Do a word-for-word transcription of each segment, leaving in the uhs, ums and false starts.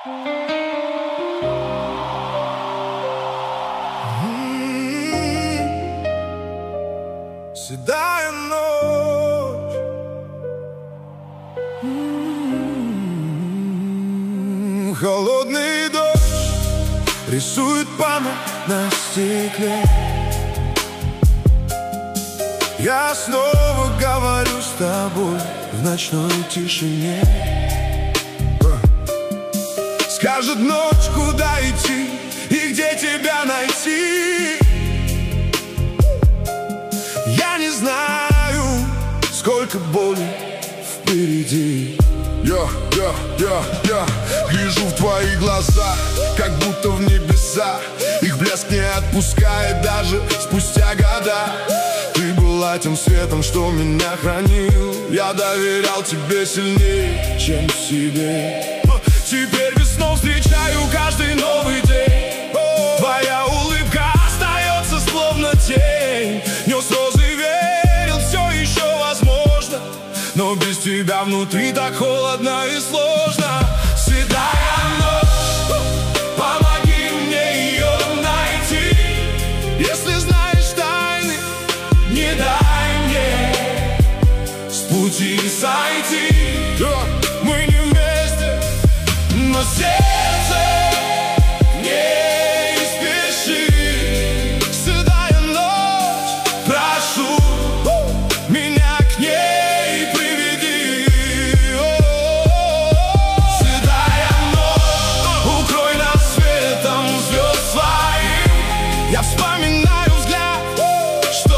Седая ночь, м-м-м, холодный дождь рисует память на стекле. Я снова говорю с тобой в ночной тишине. Скажет ночь, куда идти и где тебя найти. Я не знаю, сколько боли впереди. Я, я, я, я гляжу в твои глаза, как будто в небеса. Их блеск не отпускает даже спустя года. Ты была тем светом, что меня хранил. Я доверял тебе сильнее, чем себе. Теперь весну встречаю каждый новый день. Твоя улыбка остается словно тень. Нес розы, верил, все еще возможно. Но без тебя внутри так холодно и сложно. Седая ночь, помоги мне ее найти. Если знаешь тайны, не дай мне с пути сойти. Мы не вместе, но сердце не спешит. Седая ночь, прошу меня к ней приведи. Седая ночь, укрой нас светом звезд своим. Я вспоминаю взгляд, что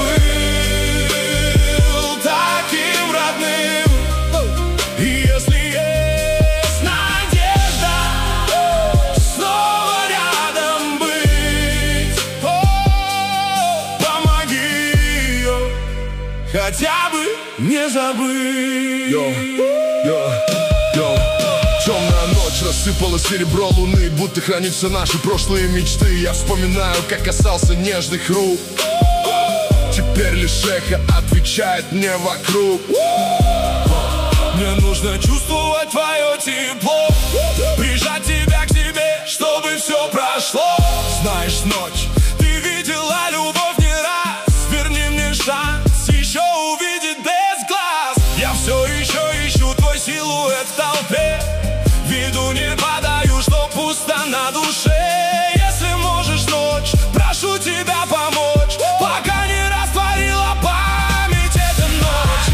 был таким родным. И если есть надежда снова рядом быть, о, помоги ее хотя бы не забыть. Йо, йо, йо. Темная ночь, рассыпала серебро луны, будто хранятся наши прошлые мечты. Я вспоминаю, как касался нежных рук. Теперь лишь эхо отвечает мне вокруг. Мне нужно чувствовать твое тепло, прижать тебя к себе, чтобы все прошло. Знаешь, ночь, ты видела любовь не раз. Верни мне шанс еще увидеть без глаз. Я все еще ищу твой силуэт в толпе. Виду не подаю, что пусто на душе. Если можешь, ночь, прошу тебя помочь, пока не растворила память эта ночь.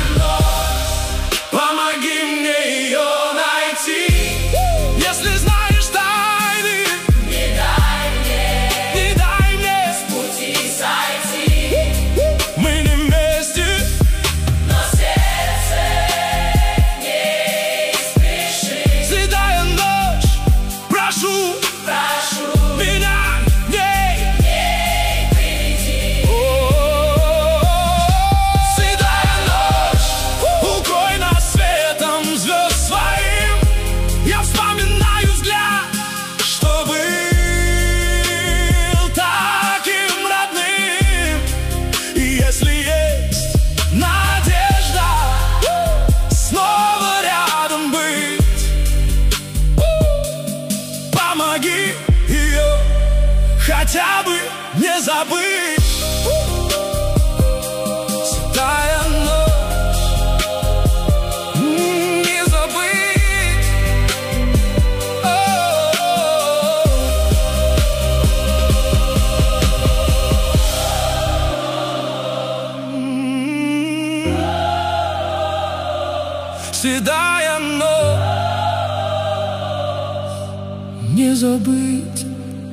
Помоги мне ее найти. Если знаешь тайны, Не дай мне, не дай мне с пути сойти, мы не вместе, но сердце не спешит. седая ночь, прошу Прошу, меня к ней. ей приведи. Седая ночь, укрой нас светом звезд своим. Я вспоминаю взгляд, что был таким родным. И если есть надежда снова рядом быть, помоги ее хотя бы не забыть. Седая ночь, м, не забыть. М, Седая ночь, не забыть.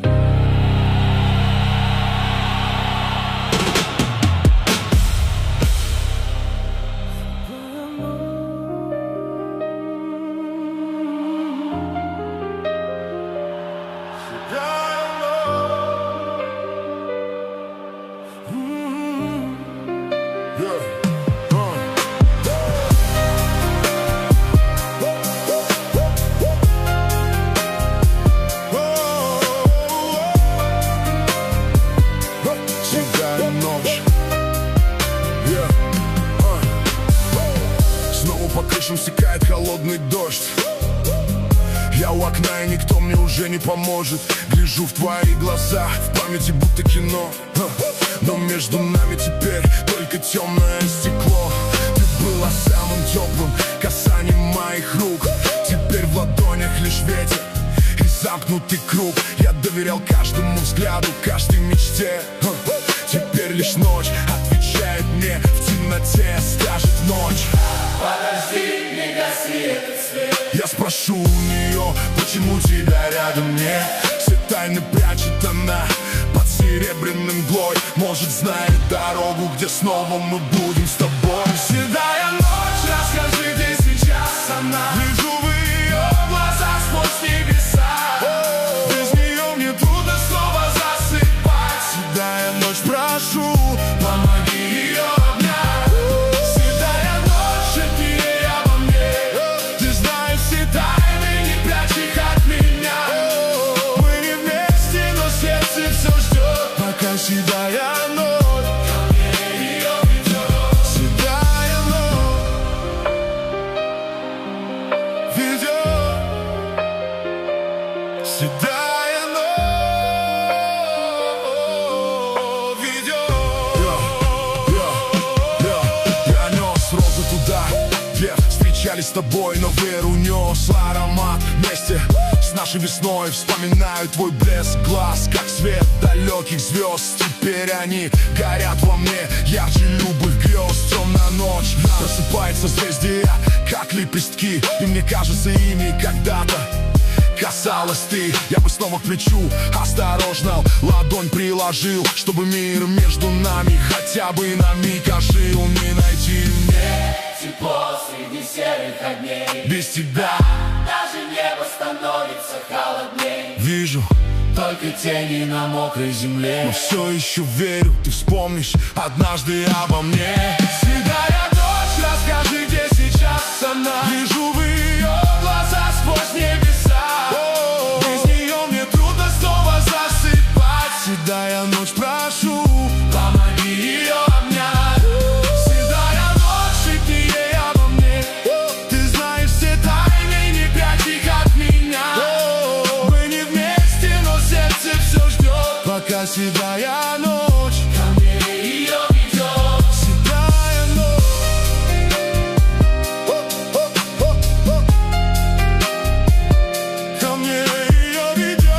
Седая ночь. Yeah. Uh. Снова по крышам стекает холодный дождь. Я Я у окна, и никто мне уже не поможет. Гляжу в твои глаза, в памяти будто кино. Но между нами теперь только темное стекло. Ты была самым теплым касанием моих рук. Теперь в ладонях лишь ветер и замкнутый круг. Я доверял каждому взгляду, каждой мечте. Теперь лишь ночь отвечает мне в темноте, скажет ночь: подожди, не гаси этот свет. Я спрошу у нее, почему тебя рядом нет. Все тайны прячет она под серебряным мглой. Может, знает дорогу, где снова мы будем с тобой. Седая ночь, расскажи, где сейчас она. Вижу в ее глазах сквозь небеса. Без нее мне трудно снова засыпать. Седая ночь, прошу, помоги ее обнять. Седая ночь, шепни ей обо мне. Ты знаешь все тайны, не прячь их от меня. Мы не вместе, но сердце все ждет, пока седая ночь ко мне ее ведет. Седая ночь ведет. Седая ночь ведет. Я нес розы туда, где встречались с тобой, но веру нес аромат вместе с нашей весной. Вспоминаю твой блеск глаз, как свет далеких звезд. Теперь они горят во мне ярче любых грез. Темная ночь, просыпается звезды, как лепестки, и мне кажется, ими когда-то касалась ты. Я бы снова к плечу осторожно ладонь приложил, чтобы мир между нами хотя бы на миг ожил. Не найти мне Тепло среди серых огней. без тебя. Даже небо становится холодней. Вижу Только тени на мокрой земле. но все еще верю, ты вспомнишь однажды обо мне. Седая ночь, расскажи, где сейчас она. Вижу в ее глазах сквозь небеса. Без нее мне трудно снова засыпать. Седая ночь, прошу, помоги ее обнять. Седая ночь, шепни ей обо мне. Ты знаешь все тайны, не прячь их от меня. Мы не вместе, но сердце все ждет, пока седая ночь Ко мне ее ведет. седая ночь. Ко мне ее ведет.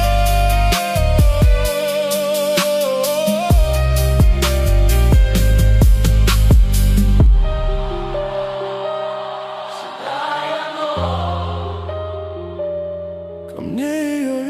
Ко мне ее